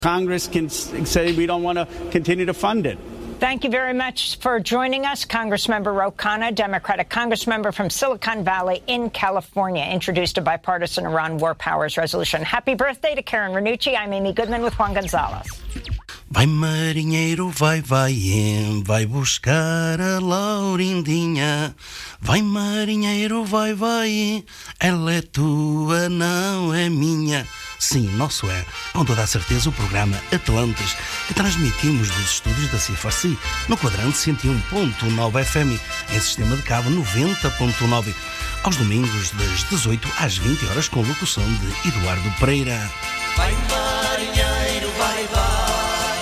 Congress can say we don't want to continue to fund it. Thank you very much for joining us. Congressmember Ro Khanna, Democratic congressmember from Silicon Valley in California, introduced a bipartisan Iran war powers resolution. Happy birthday to Karen Ranucci. I'm Amy Goodman with Juan Gonzalez. Vai marinheiro, vai, vai buscar a Laurindinha. Vai marinheiro, vai, ela é tua, não é minha. Sim, nosso é, com toda a certeza, o programa Atlantis, que transmitimos dos estúdios da CFRC, no quadrante 101.9 FM, em sistema de cabo 90.9, aos domingos das 18 às 20 horas, com locução de Eduardo Pereira. Vai marinheiro, vai buscar.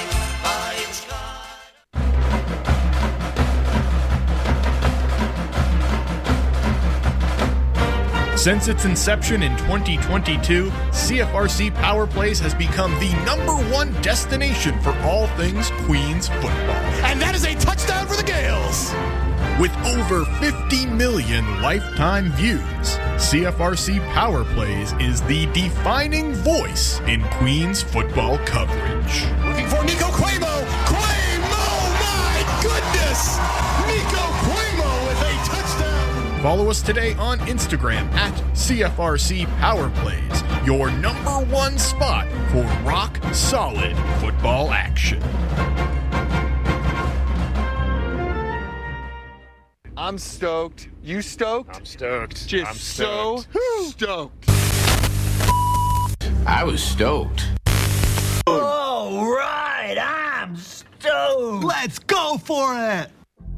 Since its inception in 2022, CFRC Power Plays has become the #1 destination for all things Queens football. And that is a touchdown for the Gales! With over 50 million lifetime views, CFRC Power Plays is the defining voice in Queens football coverage. Looking for Nico Cuomo! My goodness! Nico Cuomo with a touchdown! Follow us today on Instagram at CFRC Power Plays, your #1 spot for rock-solid football action. I'm stoked. You stoked? I'm stoked. Just I'm stoked. so stoked. I was stoked. All right, I'm stoked. Let's go for it.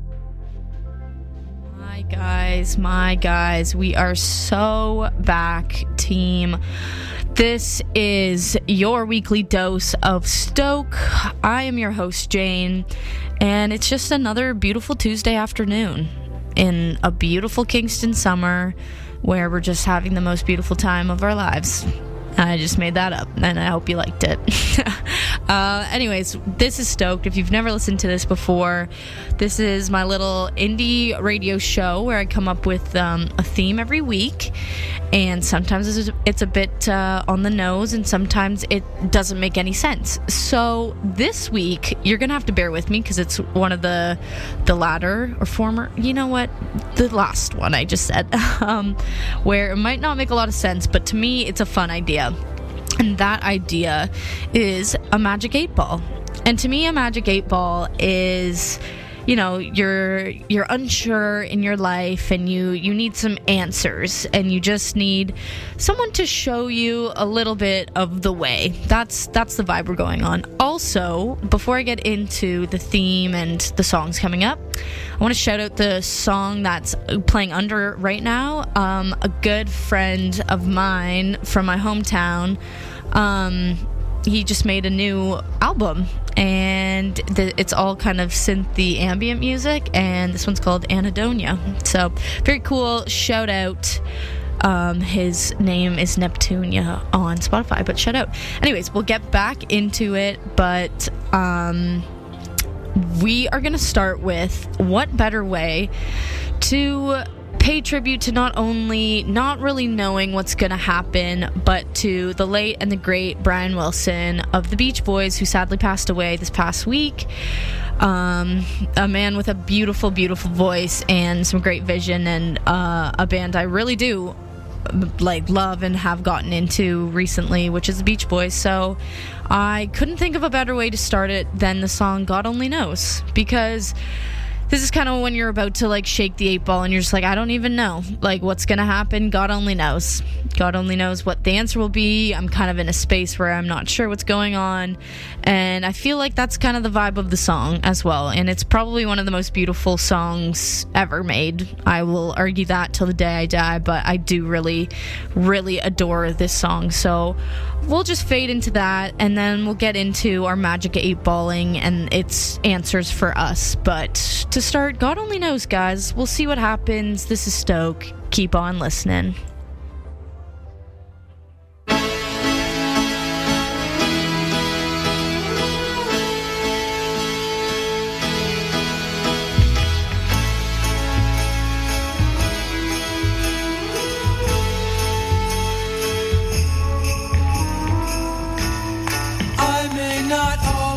My guys, we are so back, team. This is your weekly dose of Stoke. I am your host, Jane, and it's just another beautiful Tuesday afternoon in a beautiful Kingston summer where we're just having the most beautiful time of our lives. I just made that up, and I hope you liked it. Anyways, this is Stoked. If you've never listened to this before, this is my little indie radio show where I come up with a theme every week, and sometimes it's a bit on the nose, and sometimes it doesn't make any sense. So this week, you're going to have to bear with me because it's one of the latter or former, you know what, the last one I just said, where it might not make a lot of sense, but to me, it's a fun idea. And that idea is a magic 8 ball. And to me, a magic 8 ball is, you know, you're unsure in your life and you need some answers and you just need someone to show you a little bit of the way. That's the vibe we're going on. Also, before I get into the theme and the songs coming up, I want to shout out the song that's playing under right now. A good friend of mine from my hometown, he just made a new album, and it's all kind of synthy ambient music, and this one's called Anadonia. So very cool. Shout out. His name is Neptunia on Spotify, but shout out. Anyways, we'll get back into it, but we are going to start with what better way to pay tribute to not only not really knowing what's going to happen, but to the late and the great Brian Wilson of the Beach Boys, who sadly passed away this past week. A man with a beautiful, beautiful voice and some great vision, and a band I really do love and have gotten into recently, which is the Beach Boys. So I couldn't think of a better way to start it than the song God Only Knows, because this is kind of when you're about to shake the 8 ball and you're just I don't even know what's gonna happen. God only knows. God only knows what the answer will be. I'm kind of in a space where I'm not sure what's going on, and I feel like that's kind of the vibe of the song as well, and it's probably one of the most beautiful songs ever made. I will argue that till the day I die, but I do really, really adore this song. So we'll just fade into that, and then we'll get into our magic 8-balling and its answers for us. But to start, God only knows, guys. We'll see what happens. This is Stoke. Keep on listening. I may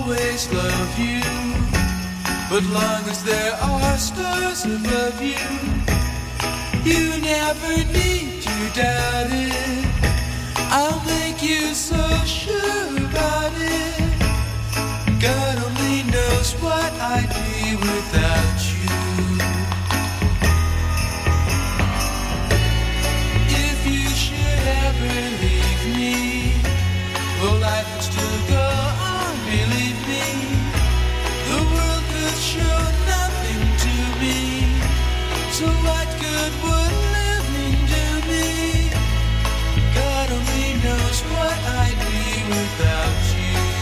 always love you. But long as there are stars above you, you never need to doubt it. I'll make you so sure about it. God only knows what I'd be without you. If you should ever leave me, well, life would still go on, believe me. The world could show nothing to me. So what good would living do me? God only knows what I'd be without you.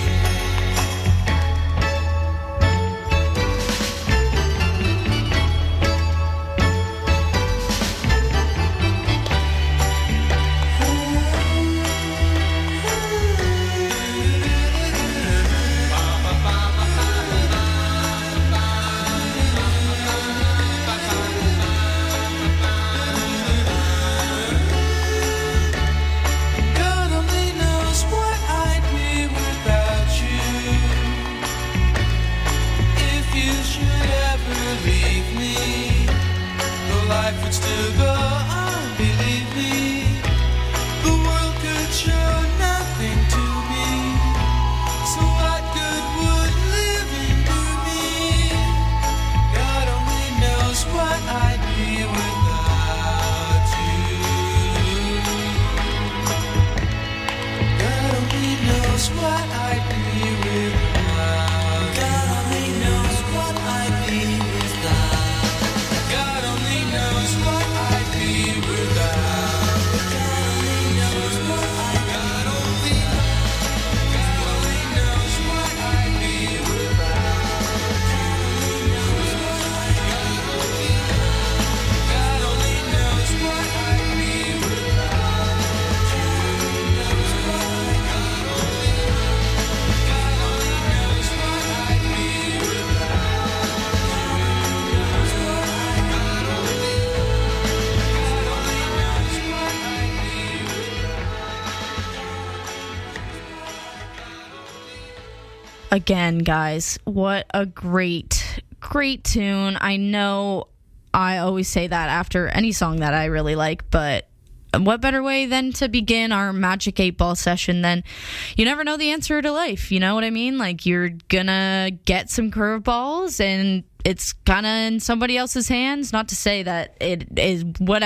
Again, guys, what a great tune. I know I always say that after any song that I really like, but what better way than to begin our Magic 8 Ball session than you never know the answer to life, you know what I mean? Like, you're gonna get some curveballs and it's kind of in somebody else's hands. Not to say that it is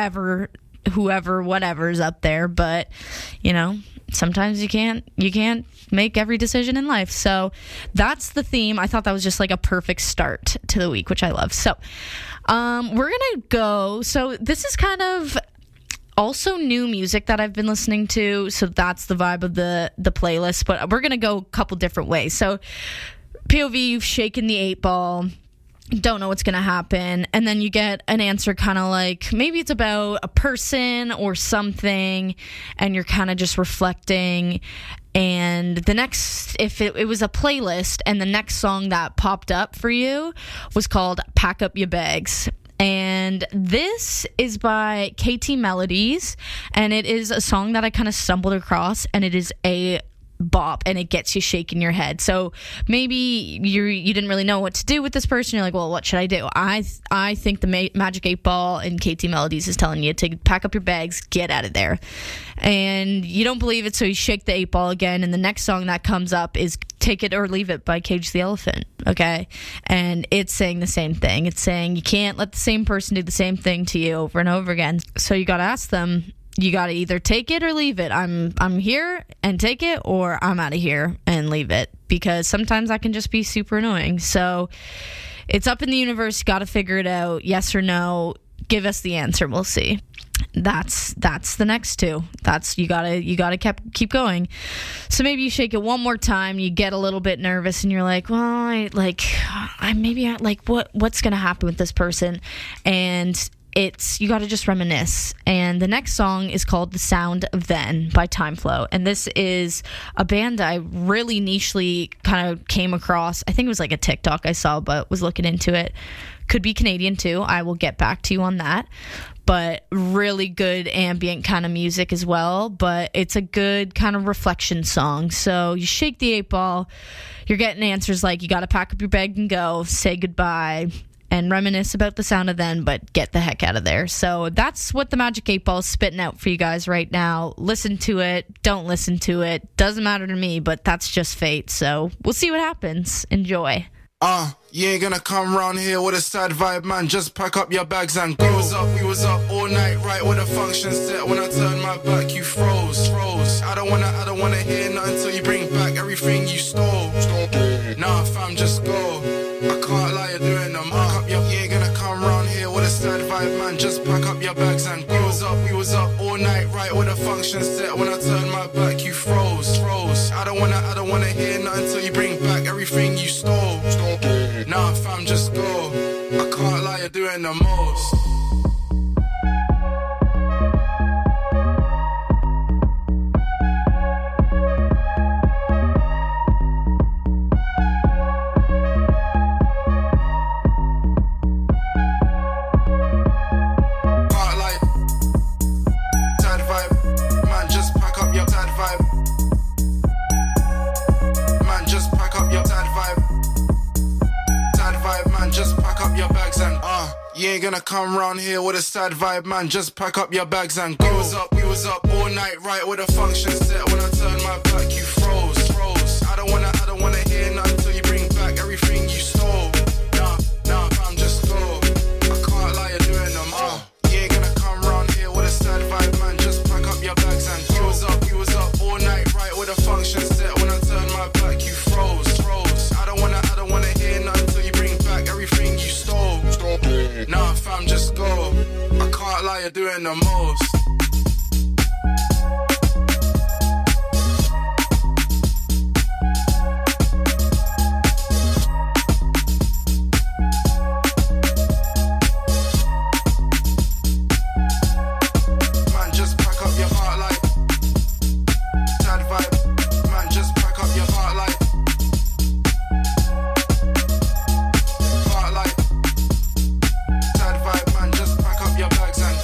whatever's up there, but, you know, sometimes you can't make every decision in life. So that's the theme. I thought that was just like a perfect start to the week, which I love. So we're gonna go. So this is kind of also new music that I've been listening to, so that's the vibe of the playlist, but we're gonna go a couple different ways. So POV, you've shaken the 8 ball, don't know what's gonna happen, and then you get an answer kind of like maybe it's about a person or something, and you're kind of just reflecting. And the next, if it was a playlist, and the next song that popped up for you was called Pack Up Your Bags. And this is by KT Melodies, and it is a song that I kind of stumbled across, and it is a bop, and it gets you shaking your head. So maybe you didn't really know what to do with this person. You're like, well, what should I do? I think the Magic 8 Ball and KT Melodies is telling you to pack up your bags, get out of there. And you don't believe it, so you shake the 8 ball again, and the next song that comes up is Take It or Leave It by Cage the Elephant, okay? And it's saying the same thing. It's saying you can't let the same person do the same thing to you over and over again. So you got to ask them, you got to either take it or leave it. I'm here and take it, or I'm out of here and leave it, because sometimes that can just be super annoying. So it's up in the universe. You got to figure it out. Yes or no. Give us the answer. We'll see. That's the next two. That's you gotta keep going. So maybe you shake it one more time. You get a little bit nervous, and you're like, well, what's gonna happen with this person? And you got to just reminisce. And the next song is called The Sound of Then by Time Flow. And this is a band I really nichely kind of came across. I think it was like a TikTok I saw, but was looking into it. Could be Canadian too. I will get back to you on that. but really good ambient kind of music as well. But it's a good kind of reflection song. So you shake the 8 Ball, you're getting answers like you got to pack up your bag and go, say goodbye, and reminisce about the sound of then, but get the heck out of there. So that's what the Magic 8 Ball is spitting out for you guys right now. Listen to it. Don't listen to it. Doesn't matter to me, but that's just fate. So we'll see what happens. Enjoy. You ain't gonna come round here with a sad vibe, man. Just pack up your bags and go. We was up all night, right with the function set. When I turned my back, you froze. I don't wanna hear nothing till you bring back everything you stole. Nah, fam, just go. I can't lie, you're doing them. You ain't gonna come round here with a sad vibe, man. Just pack up your bags and go. We was up all night, right with the function set. When I turned my back, you froze. I don't wanna hear nothing till you bring back everything you stole. Nah, fam, just go. I can't lie, you're doing the most. You ain't gonna come round here with a sad vibe, man. Just pack up your bags and go. We was up all night, right with a function set. When I turned my back, you froze. I don't wanna hear nothing till you bring back everything you stole. Nah, fam, just go. I can't lie, you're doing them. You ain't gonna come round here with a sad vibe, man. Just pack up your bags and go. We was up all night, right with a function set. When I turned my back, you froze. I don't wanna hear nothing till you bring back everything you stole. Nah, fam, just go. I can't lie, you're doing the most. Man, just pack up your heart like sad vibe. Man, just pack up your heart like sad vibe. Man, just pack up your bags and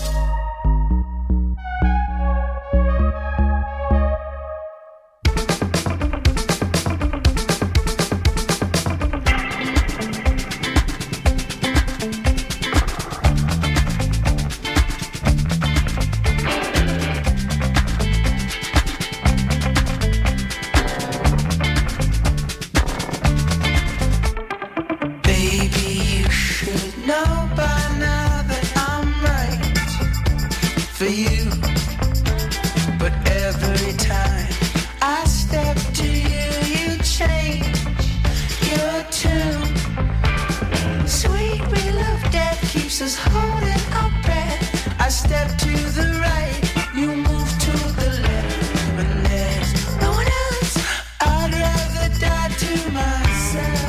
for you, but every time I step to you, you change your tune. Sweet real of death keeps us holding our breath. I step to the right, you move to the left. When there's no one else, I'd rather die to myself.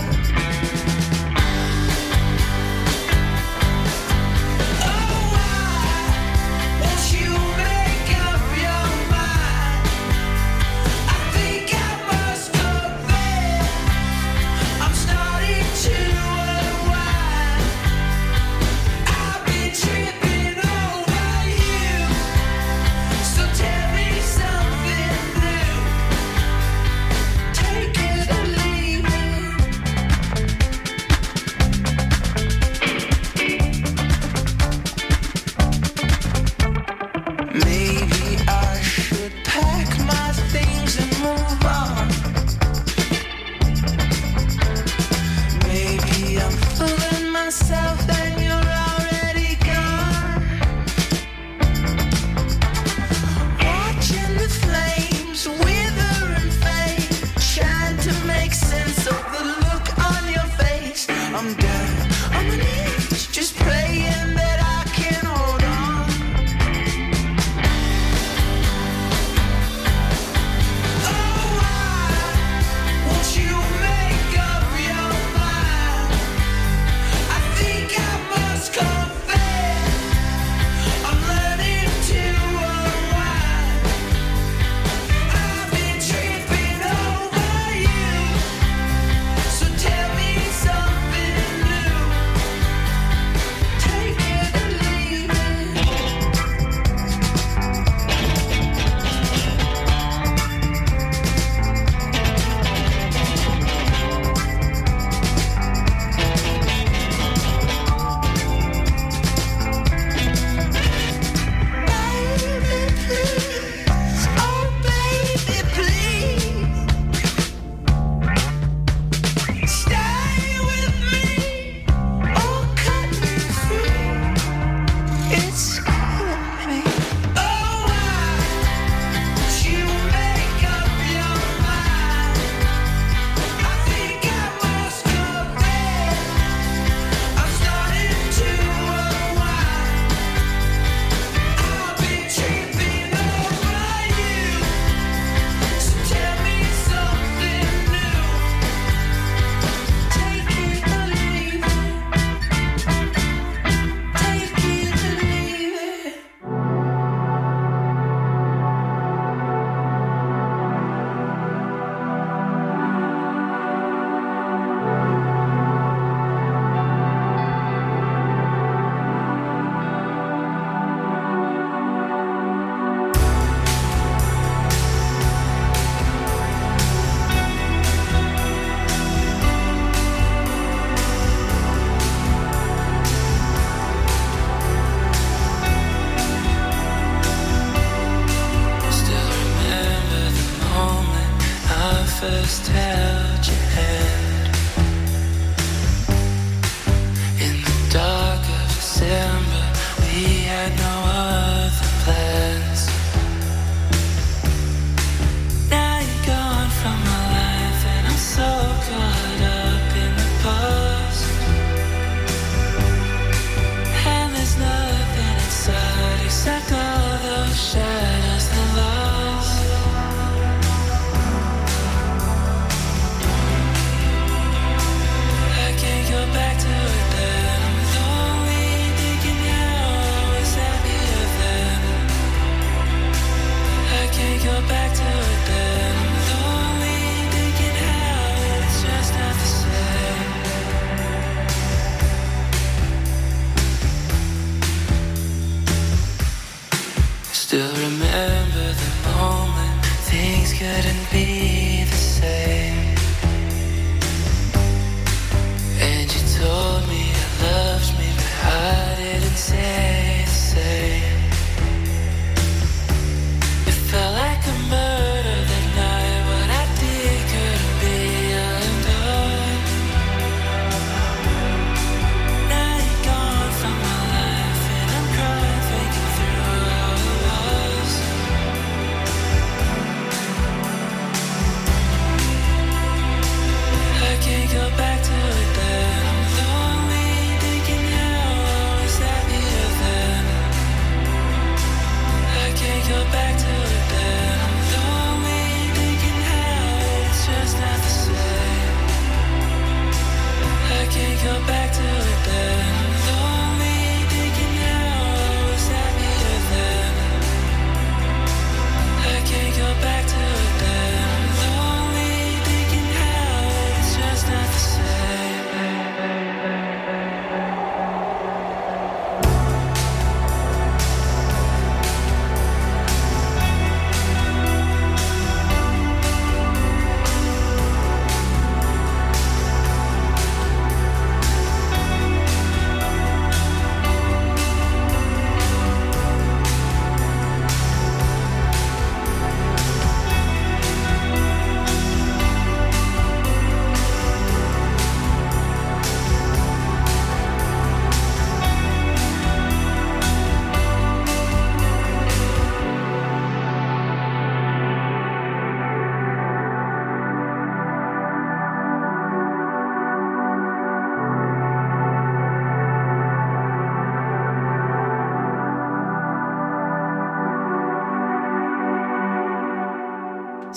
Tell me something new.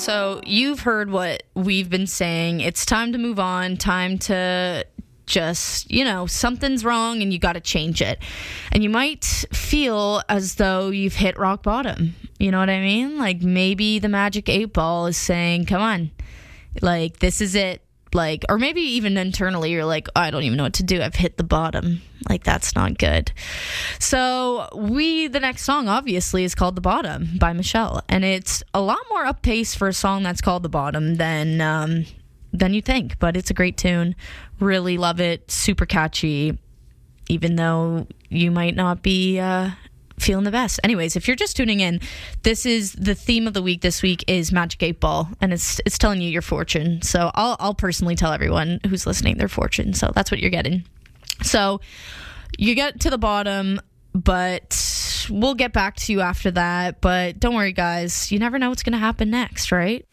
So you've heard what we've been saying. It's time to move on, time to just, something's wrong and you got to change it. And you might feel as though you've hit rock bottom. You know what I mean? Like maybe the magic 8 ball is saying, come on, like this is it. Like, or maybe even internally you're like, I don't even know what to do. I've hit the bottom. Like, that's not good. So the next song obviously is called The Bottom by Michelle. And it's a lot more up pace for a song that's called The Bottom than you think. But it's a great tune. Really love it. Super catchy. Even though you might not be feeling the best. Anyways, if you're just tuning in, this is the theme of the week. This week is Magic 8 Ball, and it's telling you your fortune. So I'll personally tell everyone who's listening their fortune. So that's what you're getting. So you get to the bottom, but we'll get back to you after that. But don't worry, guys. You never know what's going to happen next, right?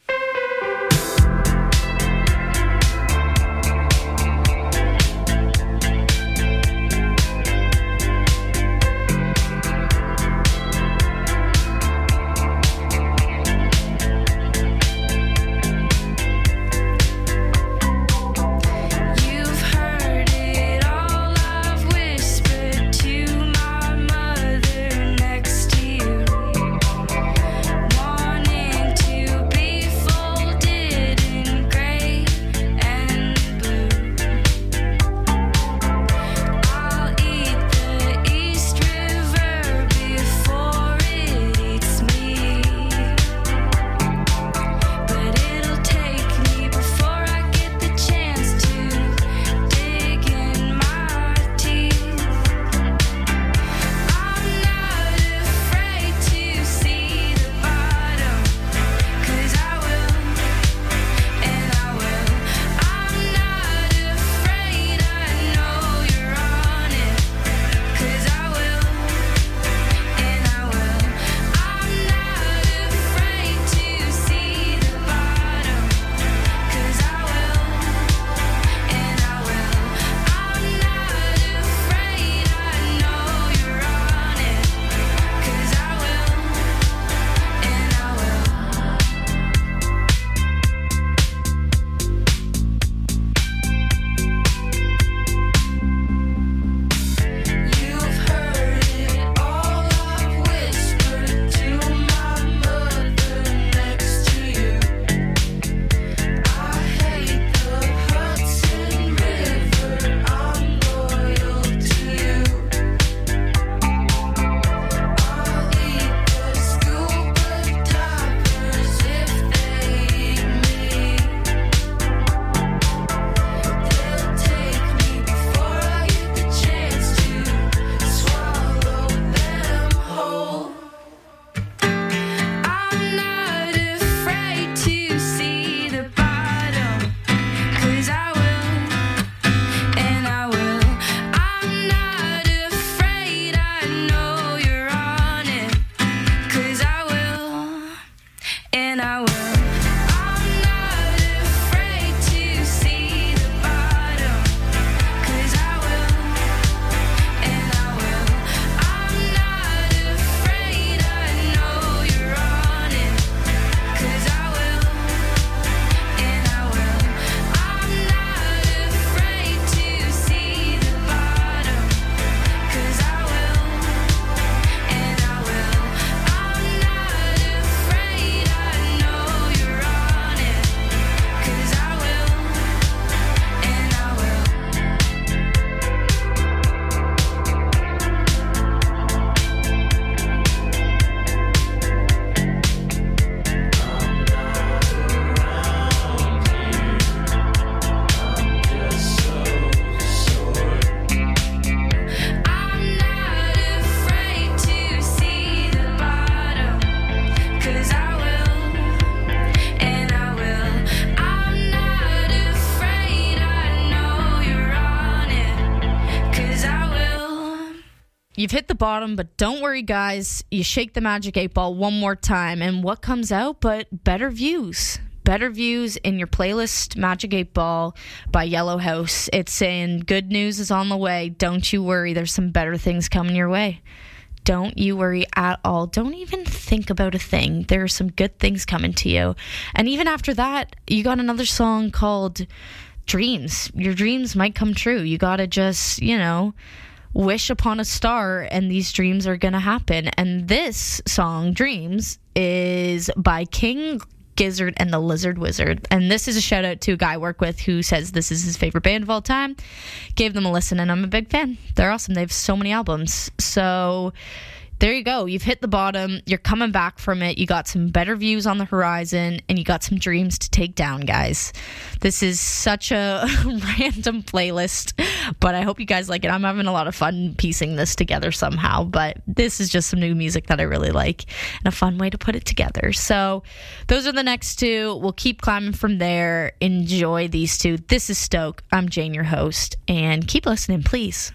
You've hit the bottom, but don't worry, guys. You shake the Magic 8 Ball one more time, and what comes out but better views? Better views in your playlist, Magic 8 Ball by Yellow House. It's saying good news is on the way. Don't you worry. There's some better things coming your way. Don't you worry at all. Don't even think about a thing. There are some good things coming to you. And even after that, you got another song called Dreams. Your dreams might come true. You gotta just, wish upon a star and these dreams are gonna happen. And this song, Dreams, is by King Gizzard and the Lizard Wizard. And this is a shout out to a guy I work with who says this is his favorite band of all time. Gave them a listen and I'm a big fan. They're awesome. They have so many albums. So there you go. You've hit the bottom. You're coming back from it. You got some better views on the horizon and you got some dreams to take down, guys. This is such a random playlist, but I hope you guys like it. I'm having a lot of fun piecing this together somehow, but this is just some new music that I really like and a fun way to put it together. So those are the next two. We'll keep climbing from there. Enjoy these two. This is Stoke. I'm Jane, your host, and keep listening, please.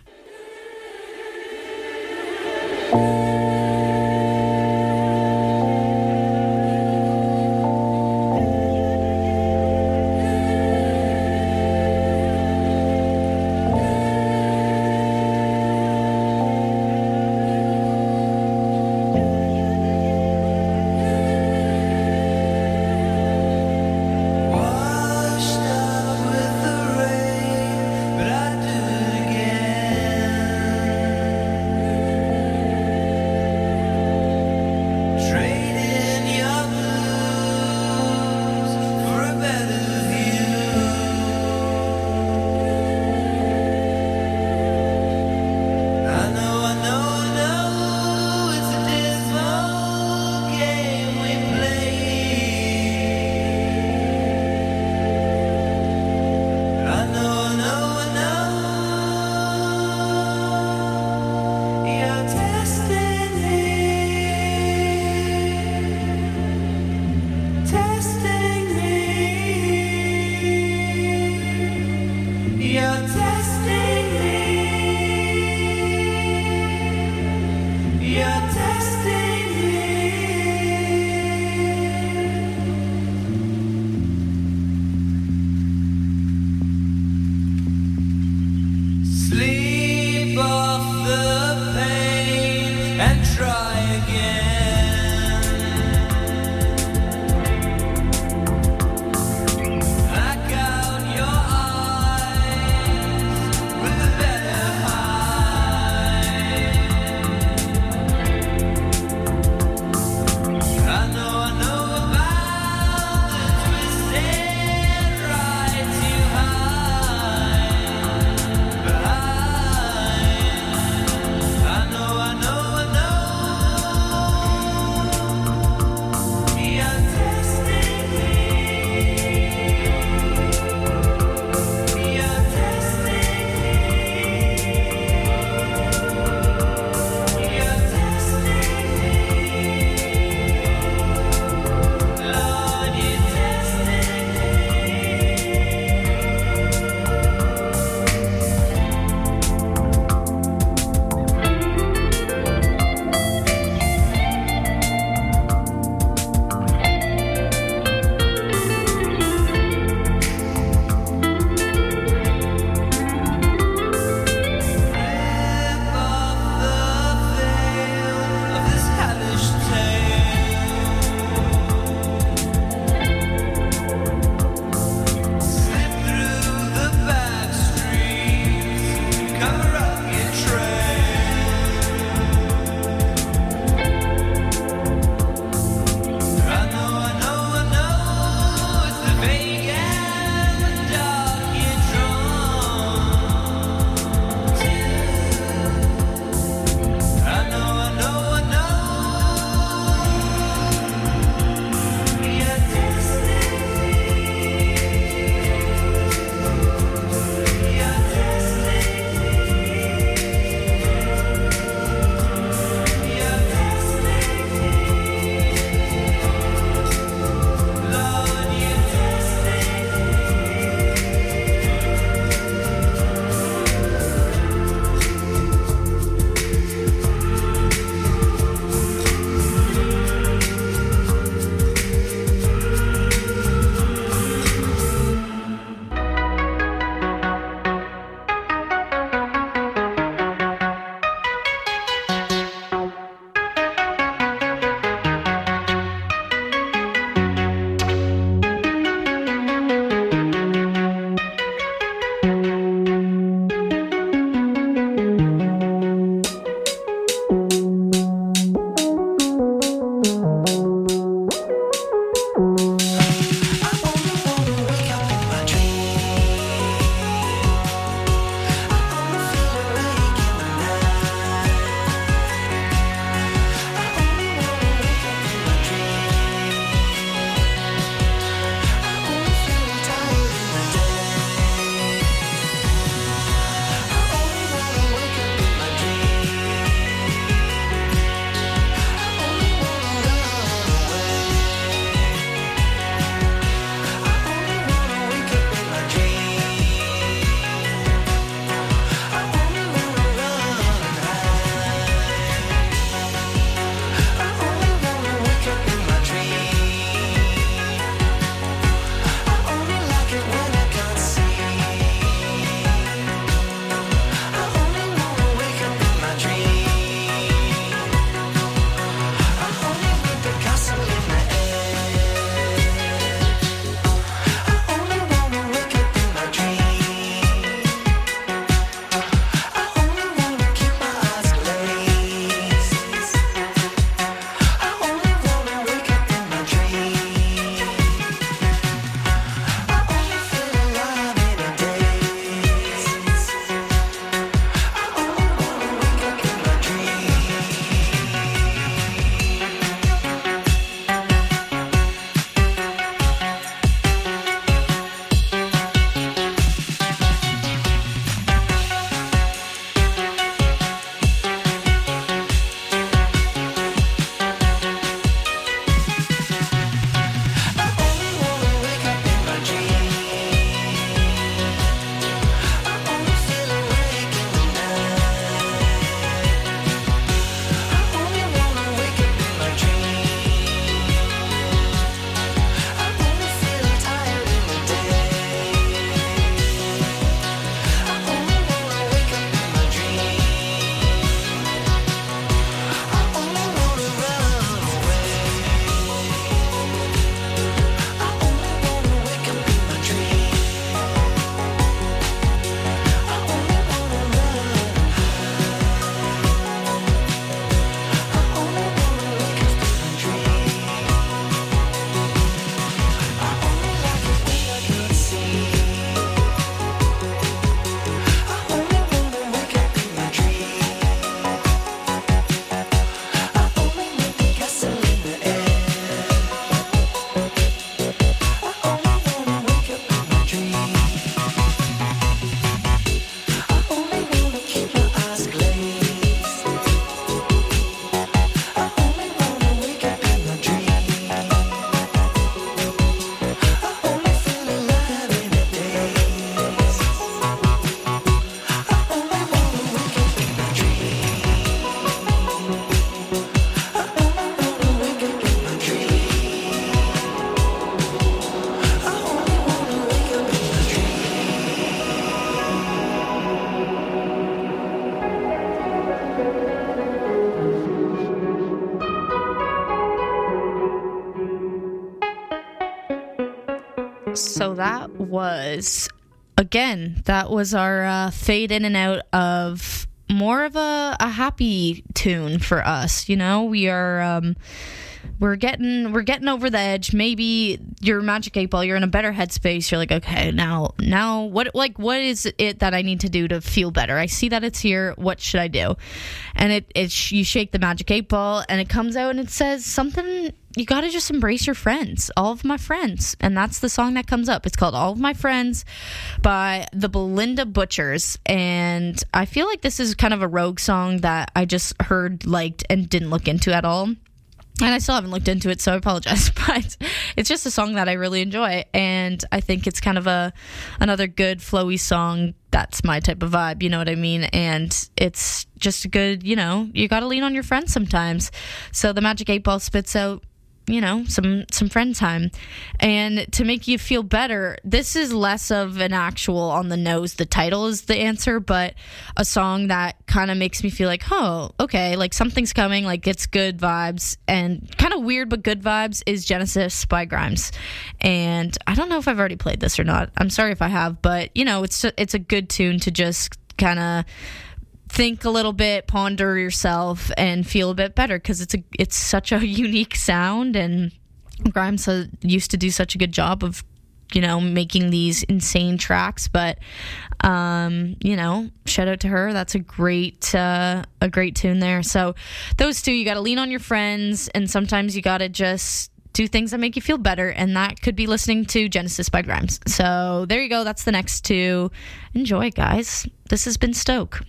So that was, again, that was our fade in and out of more of a happy tune for us. You know, we are we're getting over the edge. Maybe your Magic 8 Ball, you're in a better headspace. You're like, okay, now what is it that I need to do to feel better? I see that it's here. What should I do? And you shake the Magic 8 Ball and it comes out and it says something. You got to just embrace your friends, all of my friends. And that's the song that comes up. It's called All of My Friends by the Belinda Butchers. And I feel like this is kind of a rogue song that I just heard, liked, and didn't look into at all. And I still haven't looked into it, so I apologize. But it's just a song that I really enjoy. And I think it's kind of another good flowy song. That's my type of vibe, you know what I mean? And it's just a good, you know, you got to lean on your friends sometimes. So the Magic 8 Ball spits out, you know, some friend time. And to make you feel better, this is less of an actual on the nose, the title is the answer, but a song that kind of makes me feel like, oh, okay, like something's coming, like it's good vibes, and kind of weird but good vibes is Genesis by Grimes. And I don't know if I've already played this or not. I'm sorry if I have, but you know, it's a good tune to just kind of think a little bit, ponder yourself, and feel a bit better, because it's such a unique sound, and Grimes used to do such a good job of, you know, making these insane tracks. But you know, shout out to her. That's a great tune there. So those two, you got to lean on your friends, and sometimes you got to just do things that make you feel better, and that could be listening to Genesis by Grimes. So there you go. That's the next two. Enjoy, guys. This has been Stoke.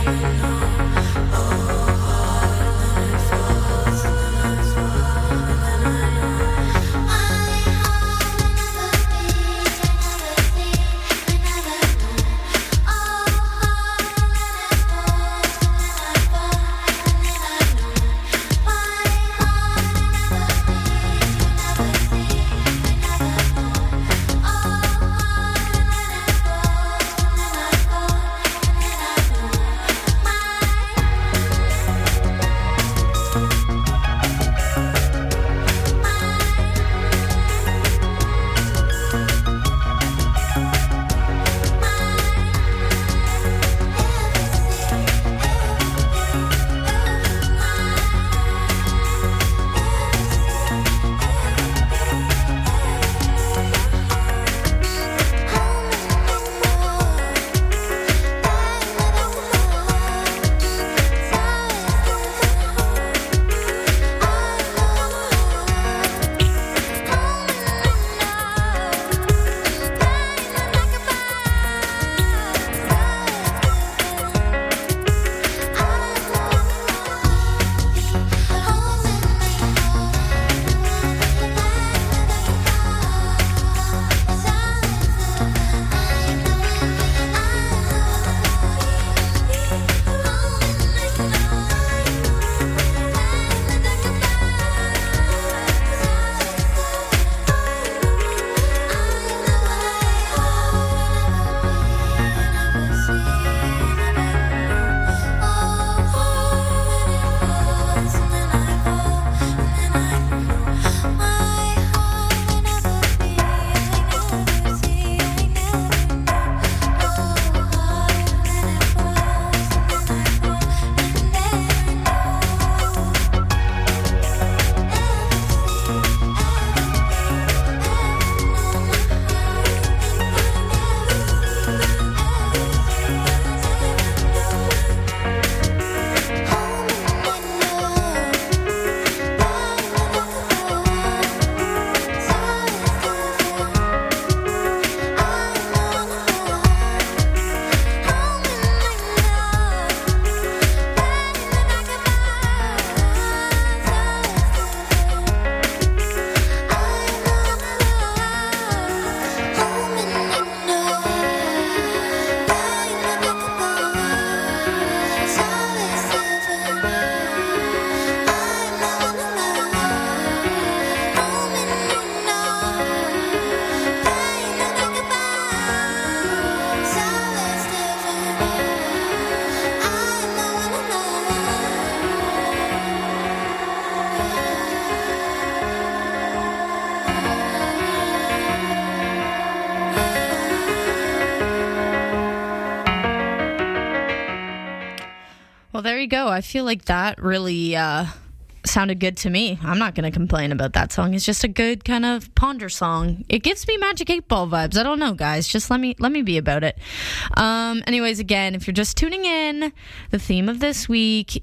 Well, there you go. I feel like that really sounded good to me. I'm not going to complain about that song. It's just a good kind of ponder song. It gives me Magic 8 Ball vibes. I don't know, guys. Just let me be about it. Anyways, again, if you're just tuning in, the theme of this week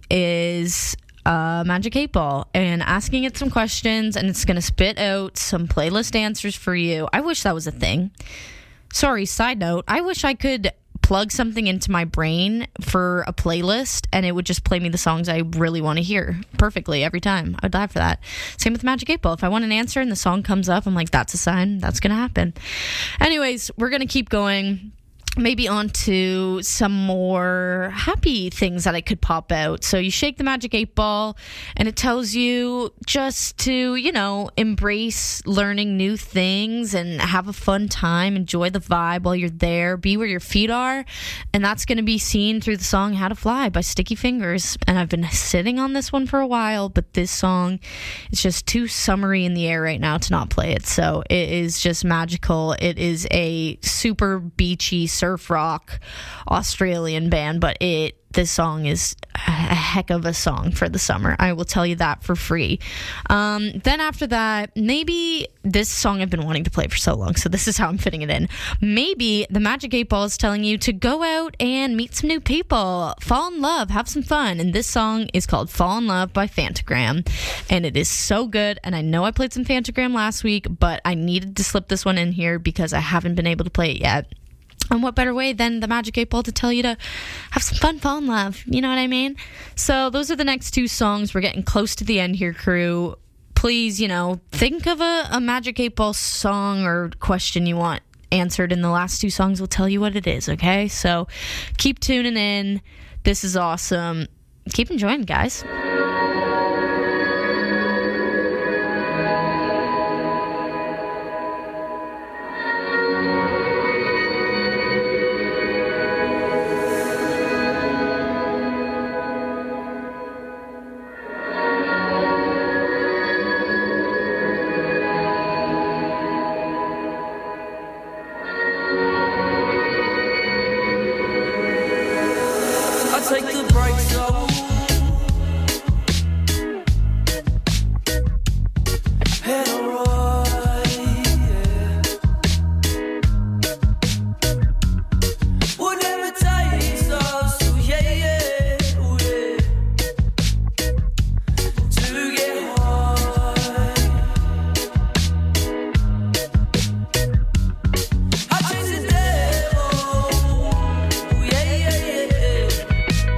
is Magic 8 Ball and asking it some questions, and it's going to spit out some playlist answers for you. I wish that was a thing. Sorry, side note. I wish I could plug something into my brain for a playlist and it would just play me the songs I really want to hear perfectly every time. I'd die for that. Same with Magic 8 Ball. If I want an answer and the song comes up, I'm like, that's a sign. That's going to happen. Anyways, we're going to keep going. Maybe on to some more happy things that I could pop out. So you shake the Magic 8 Ball and it tells you just to, embrace learning new things and have a fun time, enjoy the vibe while you're there, be where your feet are. And that's going to be seen through the song How to Fly by Sticky Fingers. And I've been sitting on this one for a while, but this song is just too summery in the air right now to not play it. So it is just magical. It is a super beachy surf rock Australian band, but this song is a heck of a song for the summer. I will tell you that for free. Then after that, maybe this song I've been wanting to play for so long, so this is how I'm fitting it in. Maybe the Magic 8 Ball is telling you to go out and meet some new people, fall in love, have some fun, and this song is called Fall in Love by Phantogram, and it is so good. And I know I played some Phantogram last week, but I needed to slip this one in here because I haven't been able to play it yet. And what better way than the Magic 8 Ball to tell you to have some fun, fall in love. You know what I mean? So those are the next two songs. We're getting close to the end here, crew. Please, think of a Magic 8 Ball song or question you want answered in the last two songs. We'll tell you what it is, okay? So keep tuning in. This is awesome. Keep enjoying, guys. Take the brakes off. Pedal right, yeah. Whatever takes us, oh yeah, oh yeah. To get high. I chase the devil, oh yeah, yeah, yeah.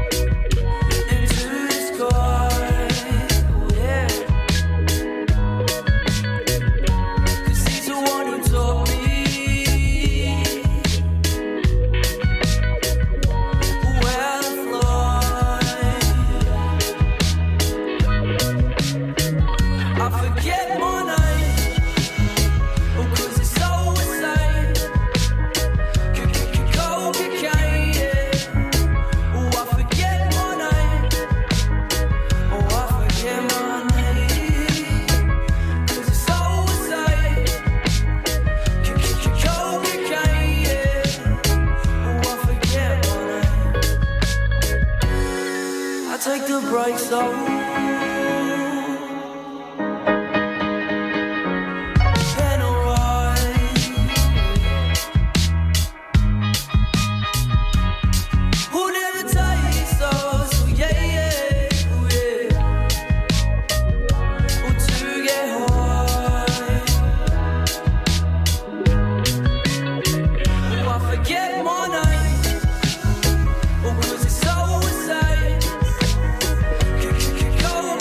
Take the brakes off. Go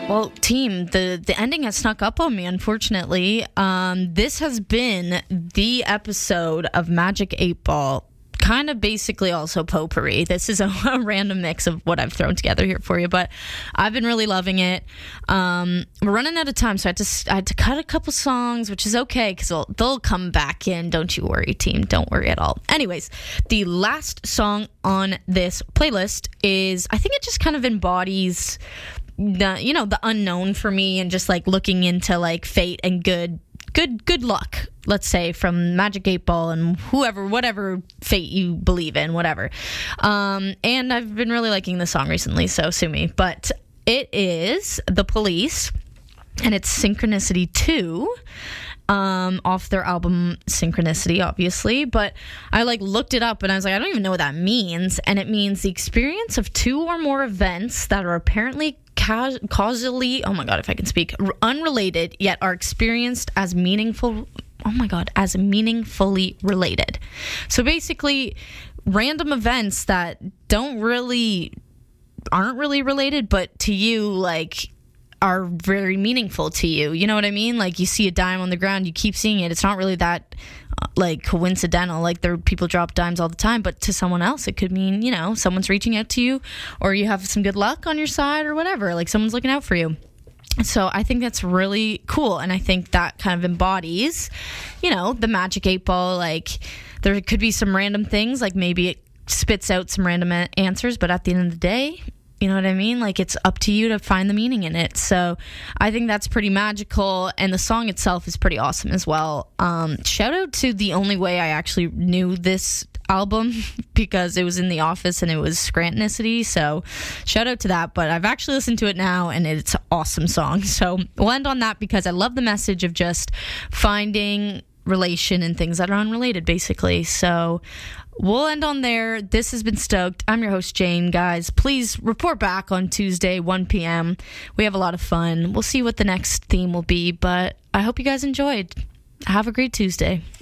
Well, team, the ending has snuck up on me, unfortunately. This has been the episode of Magic 8 Ball. Kind of basically also potpourri. This is a random mix of what I've thrown together here for you, but I've been really loving it. We're running out of time, so I had to cut a couple songs, which is okay because they'll come back in. Don't you worry, team. Don't worry at all. Anyways, the last song on this playlist is, I think it just kind of embodies the unknown for me, and just like looking into like fate and good luck, let's say, from Magic 8 Ball and whatever fate you believe in, whatever. And I've been really liking this song recently, so sue me. But it is The Police, and it's Synchronicity 2. Off their album Synchronicity, obviously, but I looked it up and I was like, I don't even know what that means, and it means the experience of two or more events that are apparently causally, oh my god, if I can speak, unrelated, yet are experienced as meaningfully related. So basically, random events that aren't really related, but to you, are very meaningful to you. You know what I mean? Like, you see a dime on the ground, you keep seeing it. It's not really that coincidental. People drop dimes all the time, but to someone else it could mean, someone's reaching out to you, or you have some good luck on your side, or whatever. Someone's looking out for you. So I think that's really cool, and I think that kind of embodies, the Magic 8 Ball. There could be some random things, maybe it spits out some random answers, but at the end of the day, you know what I mean? It's up to you to find the meaning in it. So I think that's pretty magical, and the song itself is pretty awesome as well. Shout out to The Only Way I actually knew this album, because it was in The Office and it was Scrantonicity, so shout out to that. But I've actually listened to it now, and it's an awesome song. So we'll end on that, because I love the message of just finding relation in things that are unrelated, basically. So we'll end on there. This has been Stoked. I'm your host, Jane. Guys, please report back on Tuesday, 1 p.m. We have a lot of fun. We'll see what the next theme will be, but I hope you guys enjoyed. Have a great Tuesday.